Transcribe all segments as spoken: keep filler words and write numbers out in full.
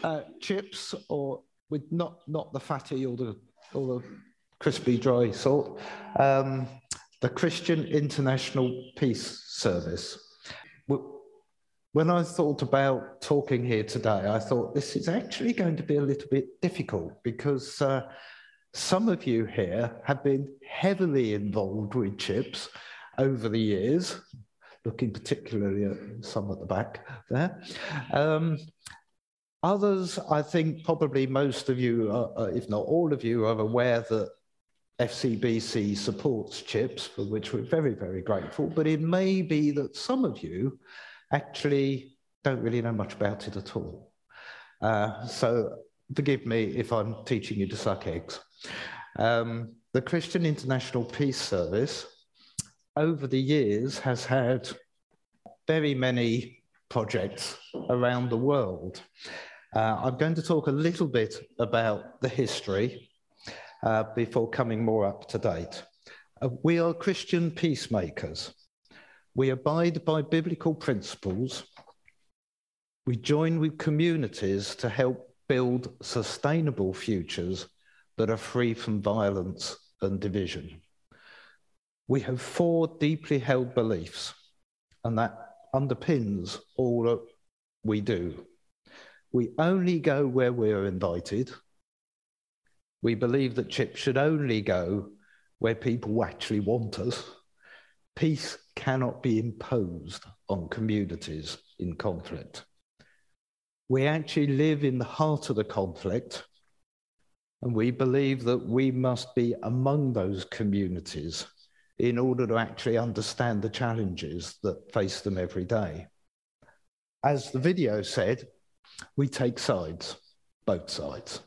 uh, chips, or with not not the fatty or the or the crispy dry sort. Um, the Christian International Peace Service. When I thought about talking here today, I thought this is actually going to be a little bit difficult because uh, some of you here have been heavily involved with chips over the years, looking particularly at some at the back there. Um, others, I think probably most of you, are, if not all of you, are aware that F C B C supports chips, for which we're very, very grateful, but it may be that some of you actually don't really know much about it at all. Uh, so forgive me if I'm teaching you to suck eggs. Um, the Christian International Peace Service, over the years, has had very many projects around the world. Uh, I'm going to talk a little bit about the history uh, before coming more up to date. Uh, we are Christian peacemakers. We abide by biblical principles. We join with communities to help build sustainable futures that are free from violence and division. We have four deeply held beliefs, and that underpins all that we do. We only go where we're invited. We believe that chips should only go where people actually want us. Peace cannot be imposed on communities in conflict. We actually live in the heart of the conflict, and we believe that we must be among those communities in order to actually understand the challenges that face them every day. As the video said, we take sides, both sides.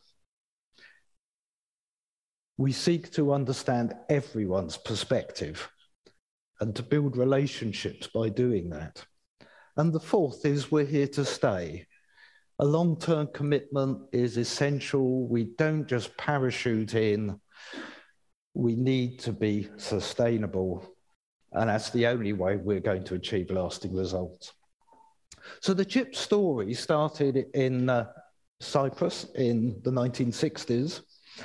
We seek to understand everyone's perspective and to build relationships by doing that. And the fourth is we're here to stay. A long-term commitment is essential. We don't just parachute in. We need to be sustainable. And that's the only way we're going to achieve lasting results. So the chip story started in uh, Cyprus in the nineteen sixties.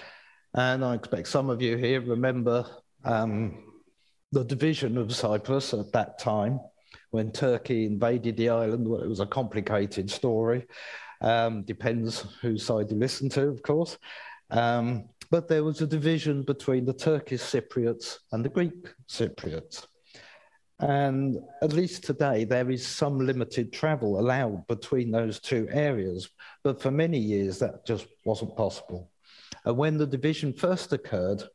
And I expect some of you here remember um, the division of Cyprus at that time when Turkey invaded the island. Well, it was a complicated story. Um, depends whose side you listen to, of course. Um, but there was a division between the Turkish Cypriots and the Greek Cypriots. And at least today, there is some limited travel allowed between those two areas. But for many years, that just wasn't possible. And when the division first occurred,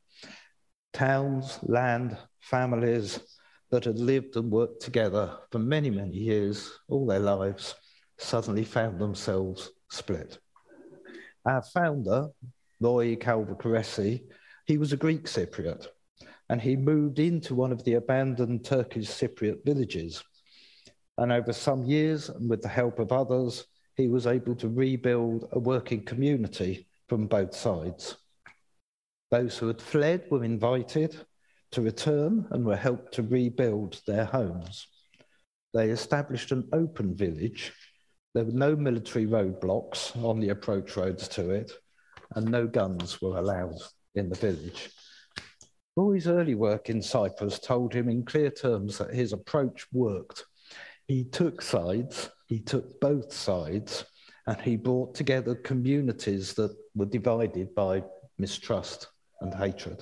towns, land, families that had lived and worked together for many, many years, all their lives, suddenly found themselves split. Our founder, Roy Calvacaresi, he was a Greek Cypriot, and he moved into one of the abandoned Turkish Cypriot villages. And over some years, and with the help of others, he was able to rebuild a working community from both sides. Those who had fled were invited to return and were helped to rebuild their homes. They established an open village. There were no military roadblocks on the approach roads to it, and no guns were allowed in the village. Roy's early work in Cyprus told him in clear terms that his approach worked. He took sides, he took both sides, and he brought together communities that were divided by mistrust and hatred.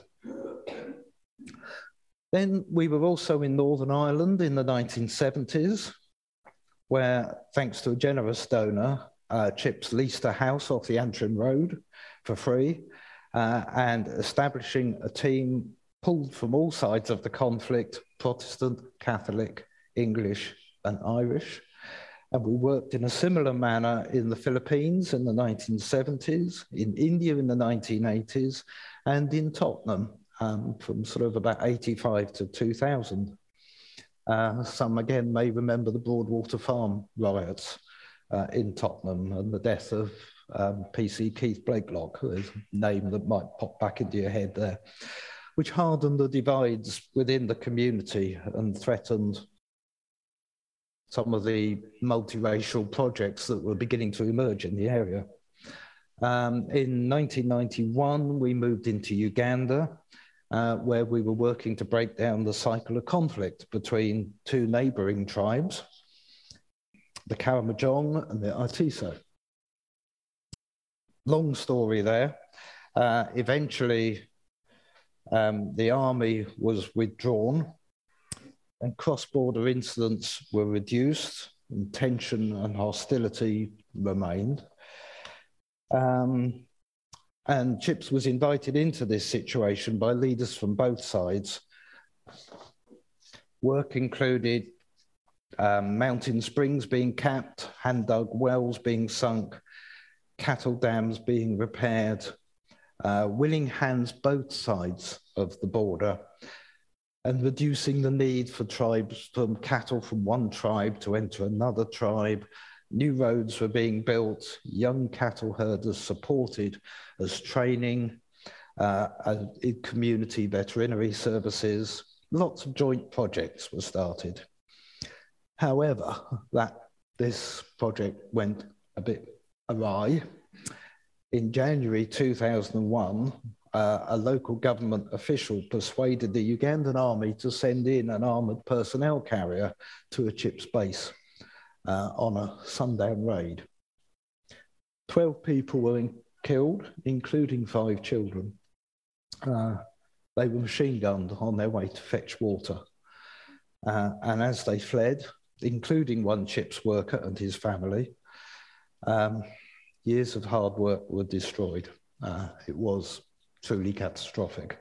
Then we were also in Northern Ireland in the nineteen seventies, where, thanks to a generous donor, uh, Chips leased a house off the Antrim Road for free, uh, and establishing a team pulled from all sides of the conflict, Protestant, Catholic, English, and Irish. And we worked in a similar manner in the Philippines in the nineteen seventies, in India in the nineteen eighties, and in Tottenham um, from sort of about eighty-five to two thousand. Uh, some, again, may remember the Broadwater Farm riots uh, in Tottenham and the death of um, P C Keith Blakelock, there's a name that might pop back into your head there, which hardened the divides within the community and threatened some of the multiracial projects that were beginning to emerge in the area. Um, in nineteen ninety-one, we moved into Uganda, uh, where we were working to break down the cycle of conflict between two neighboring tribes, the Karamojong and the Atiso. Long story there. Uh, eventually, um, the army was withdrawn and cross-border incidents were reduced and tension and hostility remained. Um, and CHIPS was invited into this situation by leaders from both sides. Work included um, mountain springs being capped, hand-dug wells being sunk, cattle dams being repaired, uh, willing hands both sides of the border, and reducing the need for tribes, from cattle from one tribe to enter another tribe. New roads were being built, young cattle herders supported as training, uh, in community veterinary services. Lots of joint projects were started. However, that this project went a bit awry. In January two thousand one, uh, a local government official persuaded the Ugandan army to send in an armoured personnel carrier to a CHIPS base uh, on a sundown raid. Twelve people were in, killed, including five children. Uh, they were machine gunned on their way to fetch water. Uh, and as they fled, including one CHIPS worker and his family, um, years of hard work were destroyed. Uh, it was truly catastrophic.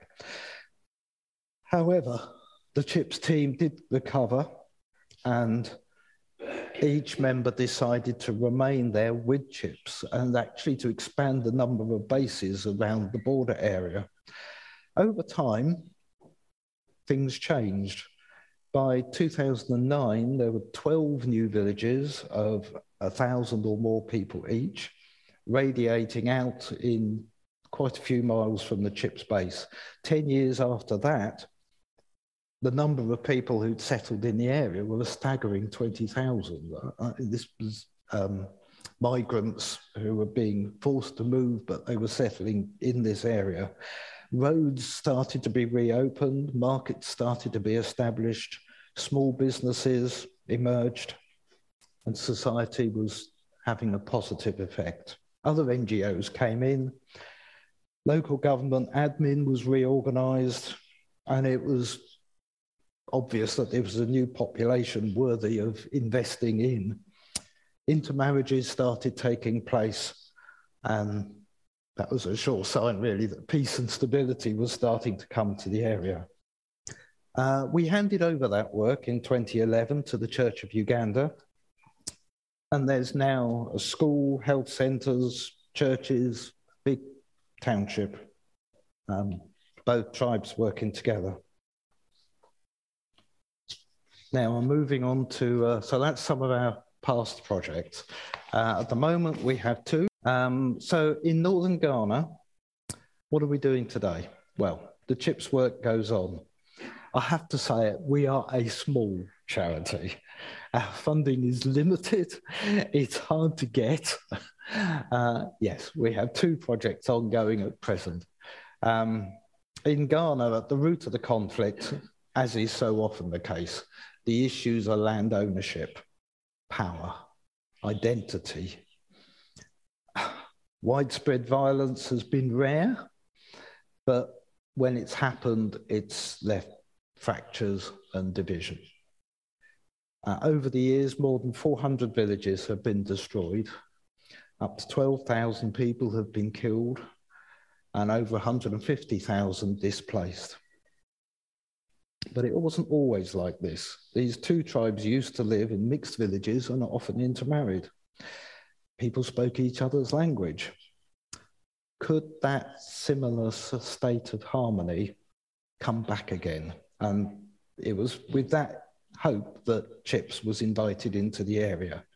However, the CHIPS team did recover, and each member decided to remain there with CHIPS and actually to expand the number of bases around the border area. Over time, things changed. By two thousand nine, there were twelve new villages of a thousand or more people each, radiating out in quite a few miles from the CHIPS base. Ten years after that, the number of people who'd settled in the area were a staggering twenty thousand. Uh, this was um, migrants who were being forced to move, but they were settling in this area. Roads started to be reopened, markets started to be established, small businesses emerged, and society was having a positive effect. Other N G Os came in, local government admin was reorganized, and it was obvious that there was a new population worthy of investing in. Intermarriages started taking place, and that was a sure sign, really, that peace and stability was starting to come to the area. Uh, we handed over that work in twenty eleven to the Church of Uganda, and there's now a school, health centres, churches, big township, um, both tribes working together. Now I'm moving on to, uh, so that's some of our past projects. Uh, at the moment we have two. Um, so in Northern Ghana, what are we doing today? Well, the CHIPS work goes on. I have to say it, we are a small charity. Our funding is limited, it's hard to get. Uh, yes, we have two projects ongoing at present. Um, in Ghana, at the root of the conflict, as is so often the case, the issues are land ownership, power, identity. Widespread violence has been rare, but when it's happened, it's left fractures and division. Uh, over the years, more than four hundred villages have been destroyed, up to twelve thousand people have been killed, and over one hundred fifty thousand displaced. But it wasn't always like this. These two tribes used to live in mixed villages and are often intermarried. People spoke each other's language. Could that similar state of harmony come back again? And it was with that hope that CHIPS was invited into the area.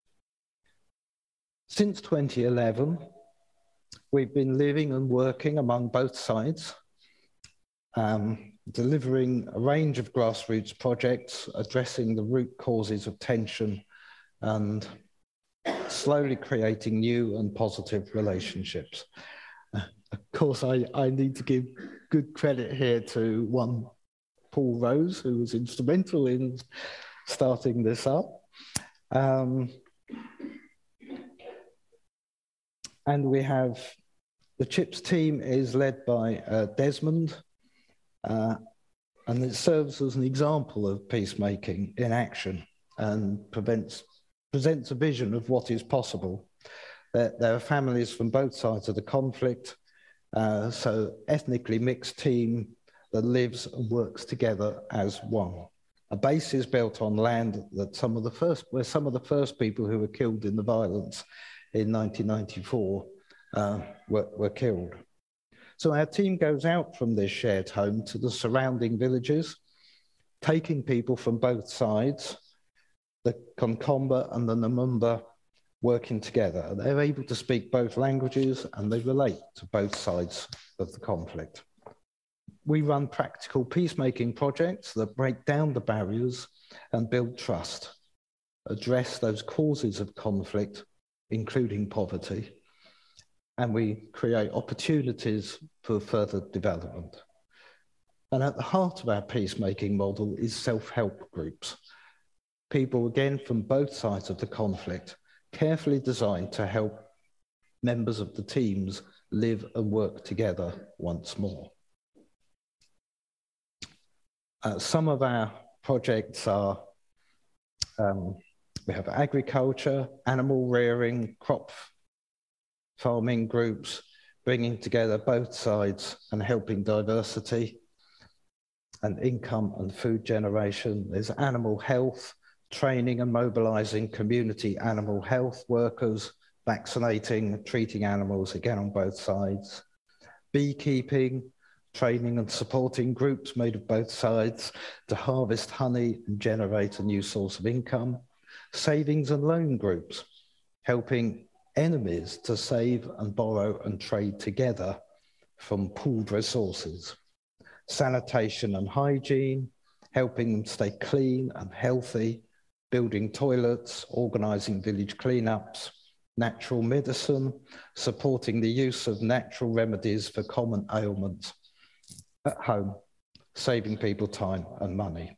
Since twenty eleven, we've been living and working among both sides, um, delivering a range of grassroots projects, addressing the root causes of tension and slowly creating new and positive relationships. Uh, of course, I, I need to give good credit here to one Paul Rose, who was instrumental in starting this up. Um, and we have the CHIPS team is led by uh, Desmond, uh, and it serves as an example of peacemaking in action and prevents, presents a vision of what is possible. There, there are families from both sides of the conflict, uh, so ethnically mixed team that lives and works together as one. A base is built on land that some of the first, where some of the first people who were killed in the violence in nineteen ninety-four uh, were, were killed. So our team goes out from this shared home to the surrounding villages, taking people from both sides, the Konkomba and the Namumba working together. They're able to speak both languages and they relate to both sides of the conflict. We run practical peacemaking projects that break down the barriers and build trust, address those causes of conflict, including poverty, and we create opportunities for further development. And at the heart of our peacemaking model is self-help groups. People, again, from both sides of the conflict, carefully designed to help members of the teams live and work together once more. Uh, some of our projects are, um, we have agriculture, animal rearing, crop farming groups, bringing together both sides and helping diversity and income and food generation. There's animal health, training and mobilizing community animal health workers, vaccinating, treating animals, again on both sides. Beekeeping, training and supporting groups made of both sides to harvest honey and generate a new source of income. Savings and loan groups, helping enemies to save and borrow and trade together from pooled resources. Sanitation and hygiene, helping them stay clean and healthy, building toilets, organising village cleanups. Natural medicine, supporting the use of natural remedies for common ailments at home, saving people time and money.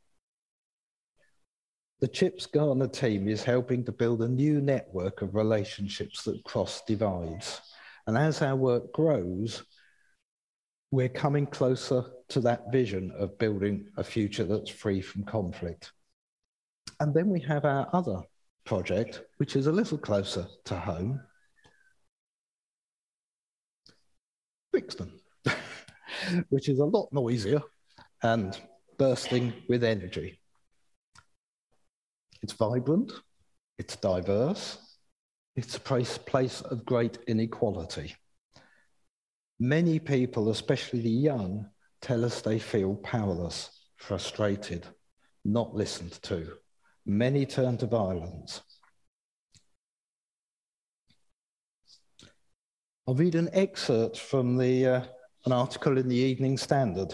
The CHIPS Ghana team is helping to build a new network of relationships that cross divides. And as our work grows, we're coming closer to that vision of building a future that's free from conflict. And then we have our other project, which is a little closer to home, Brixton, which is a lot noisier and bursting with energy. It's vibrant, it's diverse, it's a place, place of great inequality. Many people, especially the young, tell us they feel powerless, frustrated, not listened to. Many turn to violence. I'll read an excerpt from the, uh, an article in the Evening Standard.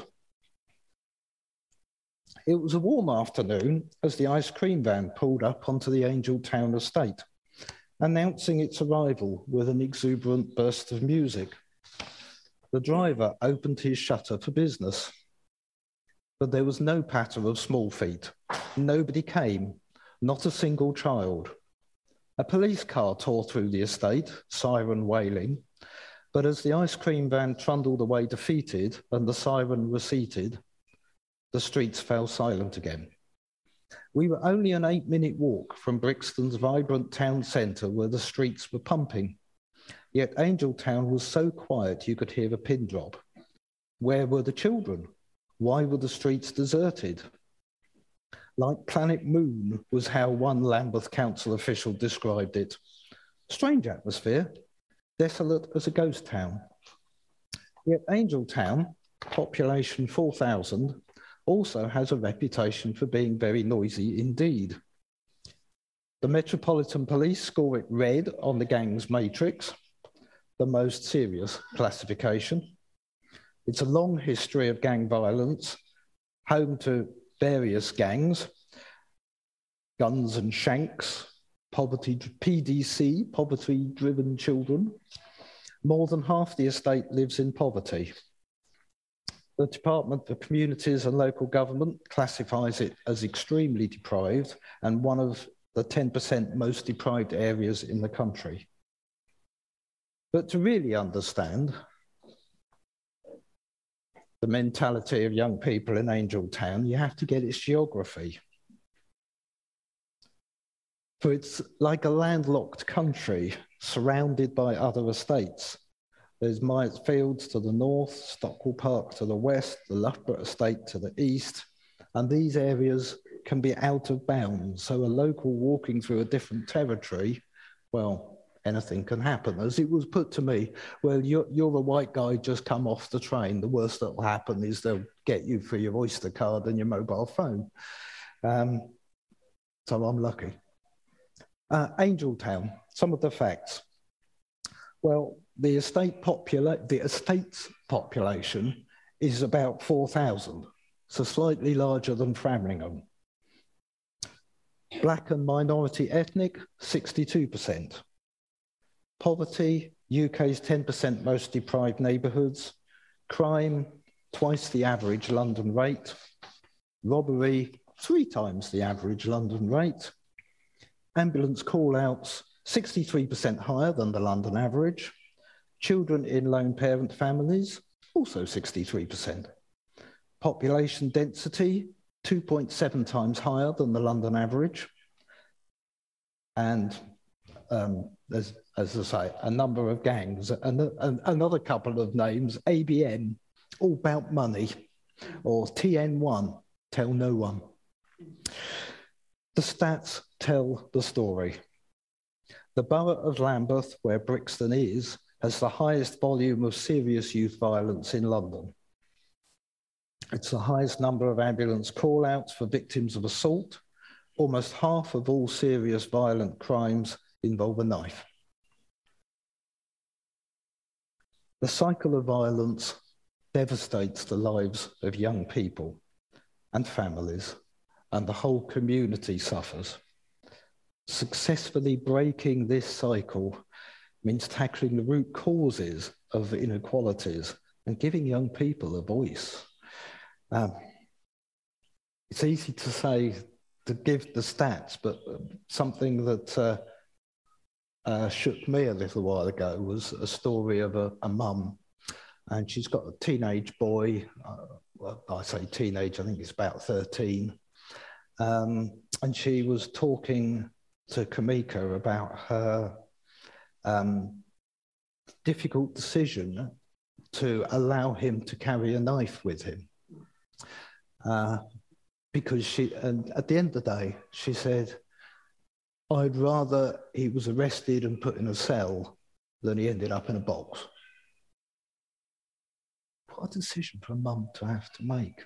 It was a warm afternoon as the ice cream van pulled up onto the Angel Town estate, announcing its arrival with an exuberant burst of music. The driver opened his shutter for business, but there was no patter of small feet. Nobody came, not a single child. A police car tore through the estate, siren wailing, but as the ice cream van trundled away defeated and the siren receded, the streets fell silent again. We were only an eight-minute walk from Brixton's vibrant town centre where the streets were pumping. Yet Angel Town was so quiet you could hear a pin drop. Where were the children? Why were the streets deserted? Like Planet Moon was how one Lambeth Council official described it. Strange atmosphere, desolate as a ghost town. Yet Angel Town, population four thousand, also has a reputation for being very noisy indeed. The Metropolitan Police score it red on the gangs matrix, the most serious classification. It's a long history of gang violence, home to various gangs, Guns and Shanks, poverty, P D C, poverty-driven children. More than half the estate lives in poverty. The Department for Communities and Local Government classifies it as extremely deprived and one of the ten percent most deprived areas in the country. But to really understand the mentality of young people in Angel Town, you have to get its geography. For it's like a landlocked country surrounded by other estates. There's Myers Fields to the north, Stockwell Park to the west, the Loughborough Estate to the east, and these areas can be out of bounds. So a local walking through a different territory, well, anything can happen. As it was put to me, well, you're, you're a white guy, just come off the train. The worst that will happen is they'll get you for your Oyster card and your mobile phone. Um, so I'm lucky. Uh, Angel Town, some of the facts. Well, the estate popula- the estate's population is about four thousand, so slightly larger than Framlingham. Black and minority ethnic, sixty-two percent. Poverty, U K's ten percent most deprived neighbourhoods. Crime, twice the average London rate. Robbery, three times the average London rate. Ambulance call-outs, sixty-three percent higher than the London average. Children in lone parent families, also sixty-three percent. Population density, two point seven times higher than the London average. And um, there's, as I say, a number of gangs, and, and another couple of names, A B N, all about money, or T N one, tell no one. The stats tell the story. The borough of Lambeth, where Brixton is, has the highest volume of serious youth violence in London. It's the highest number of ambulance call-outs for victims of assault. Almost half of all serious violent crimes involve a knife. The cycle of violence devastates the lives of young people and families, and the whole community suffers. Successfully breaking this cycle means tackling the root causes of inequalities and giving young people a voice. Um, it's easy to say, to give the stats, but something that uh, uh, shook me a little while ago was a story of a, a mum, and she's got a teenage boy. Uh, well, I say teenage, I think it's about thirteen. Um, and she was talking to Kamika about her um, difficult decision to allow him to carry a knife with him. Uh, because she, and at the end of the day, she said, I'd rather he was arrested and put in a cell than he ended up in a box. What a decision for a mum to have to make.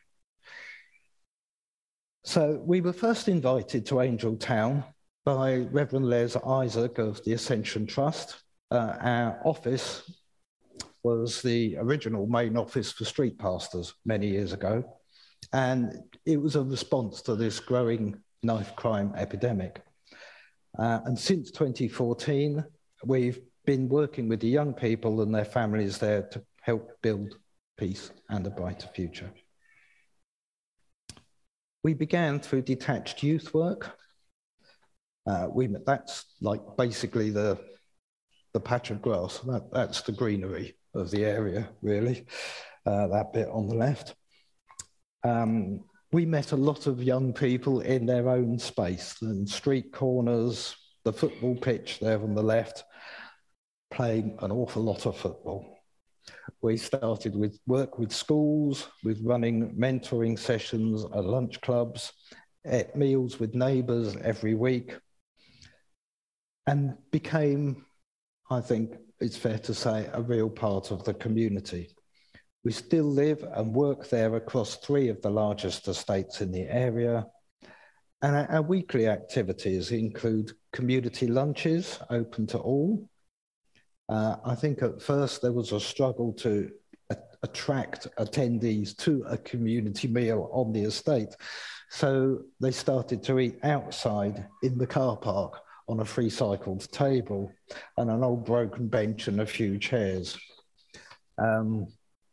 So we were first invited to Angel Town by Reverend Les Isaac of the Ascension Trust. Uh, our office was the original main office for street pastors many years ago. And it was a response to this growing knife crime epidemic. Uh, and since twenty fourteen, we've been working with the young people and their families there to help build peace and a brighter future. We began through detached youth work. Uh, we, that's like basically the, the patch of grass. That, that's the greenery of the area, really, uh, that bit on the left. Um, we met a lot of young people in their own space, and street corners, the football pitch there on the left, playing an awful lot of football. We started with work with schools, with running mentoring sessions at lunch clubs, at meals with neighbours every week, and became, I think it's fair to say, a real part of the community. We still live and work there across three of the largest estates in the area. And our, our weekly activities include community lunches open to all. Uh, I think at first there was a struggle to a- attract attendees to a community meal on the estate. So they started to eat outside in the car park on a recycled table and an old broken bench and a few chairs. Um,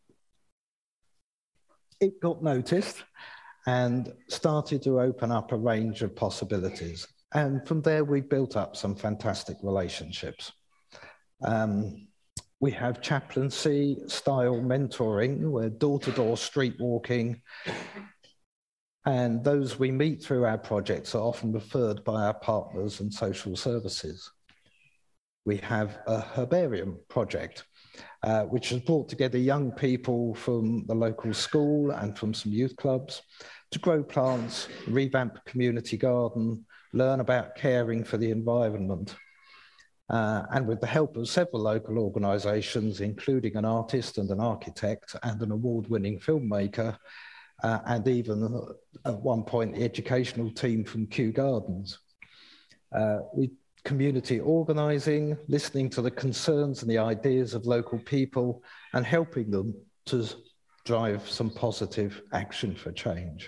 it got noticed and started to open up a range of possibilities. And from there, we built up some fantastic relationships. Um, we have chaplaincy style mentoring, where door-to-door street walking, and those we meet through our projects are often referred by our partners and social services. We have a herbarium project, uh, which has brought together young people from the local school and from some youth clubs to grow plants, revamp a community garden, learn about caring for the environment. Uh, and with the help of several local organisations, including an artist and an architect and an award-winning filmmaker, uh, and even uh, at one point the educational team from Kew Gardens. Uh, we community organising, listening to the concerns and the ideas of local people and helping them to drive some positive action for change.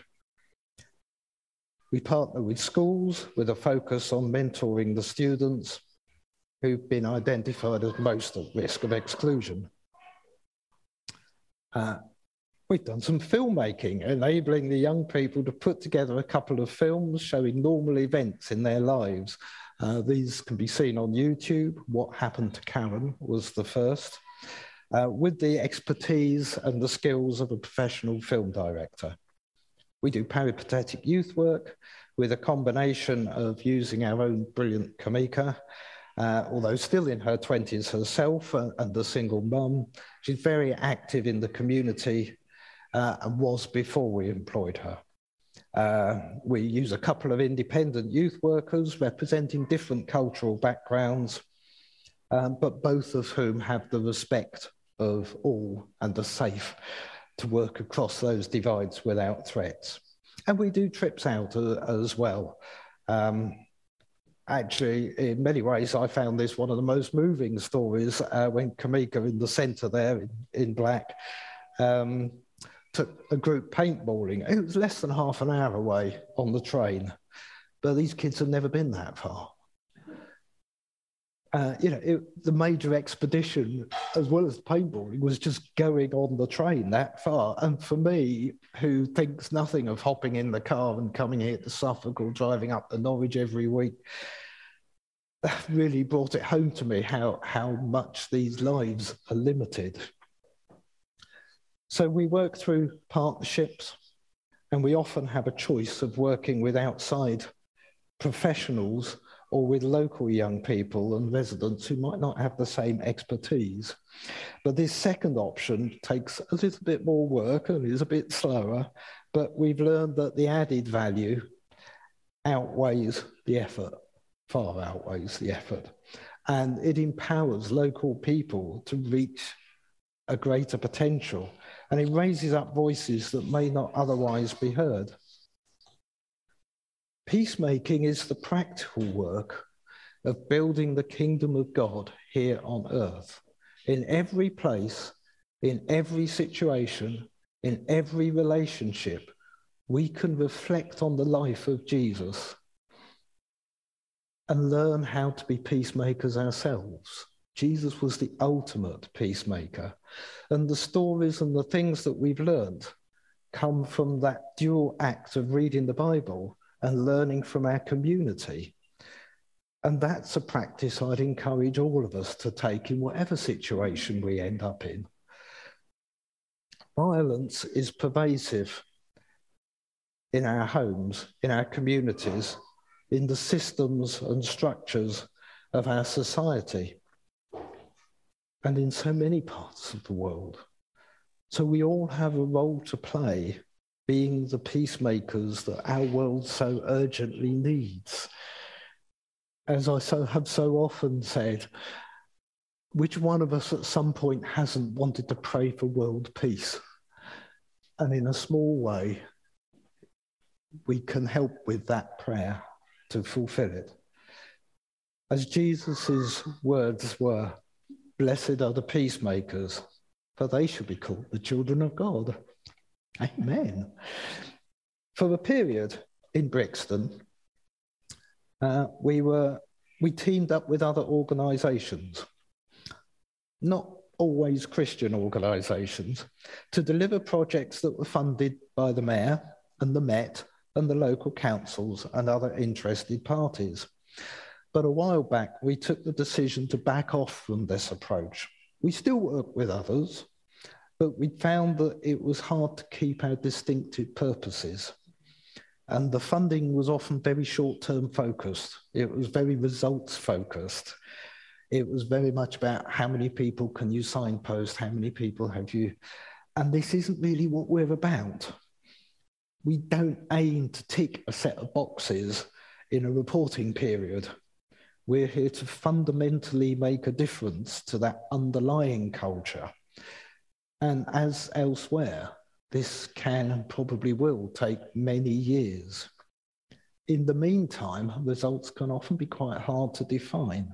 We partner with schools with a focus on mentoring the students who've been identified as most at risk of exclusion. Uh, we've done some filmmaking, enabling the young people to put together a couple of films showing normal events in their lives. Uh, these can be seen on YouTube. What Happened to Karen was the first, uh, with the expertise and the skills of a professional film director. We do peripatetic youth work with a combination of using our own brilliant Kamika, uh, although still in her twenties herself uh, and a single mum. She's very active in the community uh, and was before we employed her. Uh, we use a couple of independent youth workers representing different cultural backgrounds, um, but both of whom have the respect of all and are safe to work across those divides without threats. And we do trips out uh, as well. Um, actually, in many ways, I found this one of the most moving stories uh, when Kamika in the centre there in, in black um, took a group paintballing. It was less than half an hour away on the train, but these kids have never been that far. Uh, you know, it, the major expedition, as well as paintballing, was just going on the train that far. And for me, who thinks nothing of hopping in the car and coming here to Suffolk or driving up to Norwich every week, that really brought it home to me how, how much these lives are limited. So we work through partnerships, and we often have a choice of working with outside professionals or with local young people and residents who might not have the same expertise. But this second option takes a little bit more work and is a bit slower, but we've learned that the added value outweighs the effort, far outweighs the effort. And it empowers local people to reach a greater potential, and it raises up voices that may not otherwise be heard. Peacemaking is the practical work of building the kingdom of God here on earth, in every place, in every situation, in every relationship. We can reflect on the life of Jesus and learn how to be peacemakers ourselves. Jesus was the ultimate peacemaker, and the stories and the things that we've learned come from that dual act of reading the Bible and learning from our community. And that's a practice I'd encourage all of us to take in whatever situation we end up in. Violence is pervasive in our homes, in our communities, in the systems and structures of our society, and in so many parts of the world. So we all have a role to play, being the peacemakers that our world so urgently needs. As I so have so often said, which one of us at some point hasn't wanted to pray for world peace? And in a small way, we can help with that prayer to fulfill it. As Jesus's words were, "Blessed are the peacemakers, for they shall be called the children of God." Amen. For a period in Brixton, uh, we were we teamed up with other organisations, not always Christian organisations, to deliver projects that were funded by the Mayor and the Met and the local councils and other interested parties. But a while back, we took the decision to back off from this approach. We still work with others, but we found that it was hard to keep our distinctive purposes. And the funding was often very short-term focused. It was very results focused. It was very much about how many people can you signpost, how many people have you, and this isn't really what we're about. We don't aim to tick a set of boxes in a reporting period. We're here to fundamentally make a difference to that underlying culture. And as elsewhere, this can and probably will take many years. In the meantime, results can often be quite hard to define.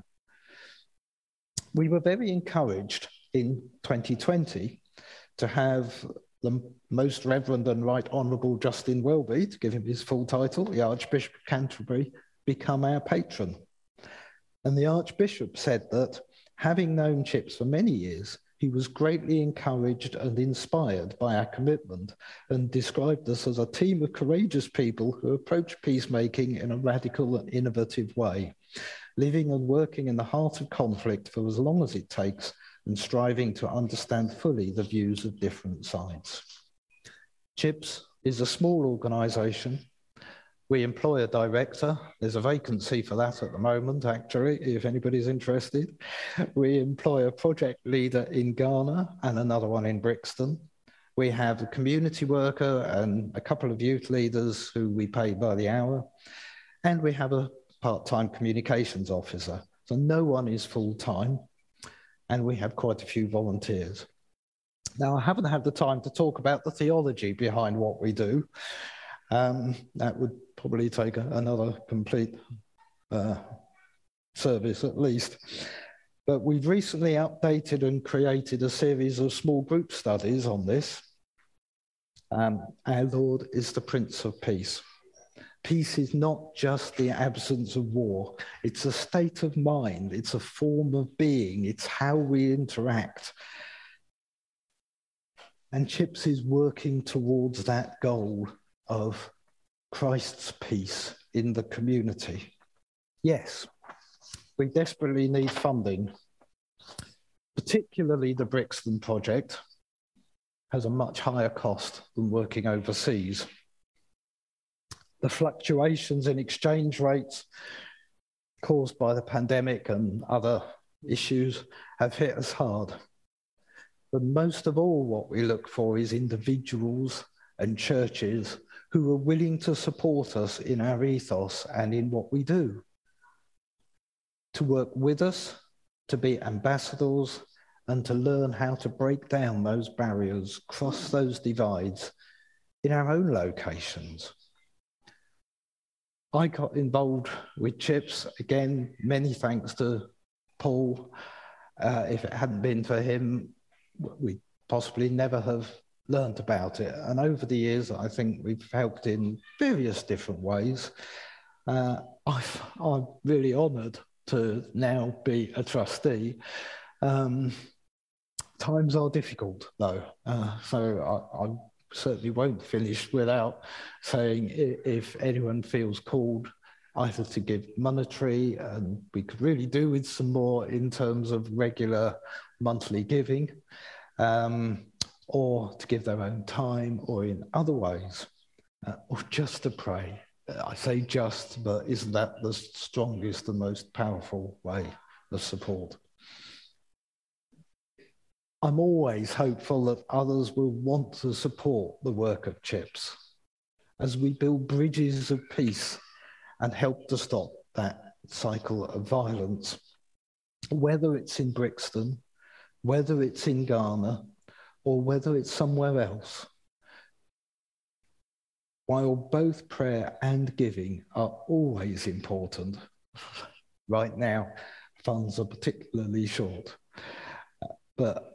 We were very encouraged in twenty twenty to have the Most Reverend and Right Honourable Justin Welby, to give him his full title, the Archbishop of Canterbury, become our patron. And the Archbishop said that, having known Chips for many years, he was greatly encouraged and inspired by our commitment and described us as a team of courageous people who approach peacemaking in a radical and innovative way, living and working in the heart of conflict for as long as it takes and striving to understand fully the views of different sides. Chips is a small organisation. We employ a director. There's a vacancy for that at the moment, actually, if anybody's interested. We employ a project leader in Ghana and another one in Brixton. We have a community worker and a couple of youth leaders who we pay by the hour. And we have a part-time communications officer. So no one is full-time. And we have quite a few volunteers. Now, I haven't had the time to talk about the theology behind what we do. Um, that would probably take a, another complete uh, service at least. But we've recently updated and created a series of small group studies on this. Um, our Lord is the Prince of Peace. Peace is not just the absence of war. It's a state of mind. It's a form of being. It's how we interact. And Chips is working towards that goal of Christ's peace in the community. Yes, we desperately need funding. Particularly the Brixton project has a much higher cost than working overseas. The fluctuations in exchange rates caused by the pandemic and other issues have hit us hard. But most of all, what we look for is individuals and churches who are willing to support us in our ethos and in what we do. To work with us, to be ambassadors, and to learn how to break down those barriers, cross those divides in our own locations. I got involved with Chips, again, many thanks to Paul. Uh, if it hadn't been for him, we'd possibly never have learned about it. And over the years, I think we've helped in various different ways. Uh, I've, I'm really honoured to now be a trustee. Um, times are difficult, though. Uh, so I, I certainly won't finish without saying if anyone feels called either to give monetary, and we could really do with some more in terms of regular monthly giving, um, or to give their own time or in other ways, uh, or just to pray. I say just, but isn't that the strongest and most powerful way of support? I'm always hopeful that others will want to support the work of Chips as we build bridges of peace and help to stop that cycle of violence. Whether it's in Brixton, whether it's in Ghana, or whether it's somewhere else. While both prayer and giving are always important, right now, funds are particularly short. But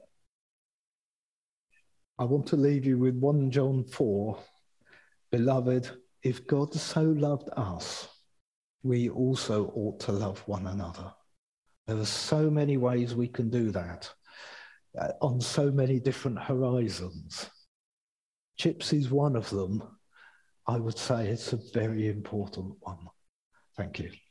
I want to leave you with First John four. Beloved, if God so loved us, we also ought to love one another. There are so many ways we can do that uh, on so many different horizons. Chips is one of them. I would say it's a very important one. Thank you.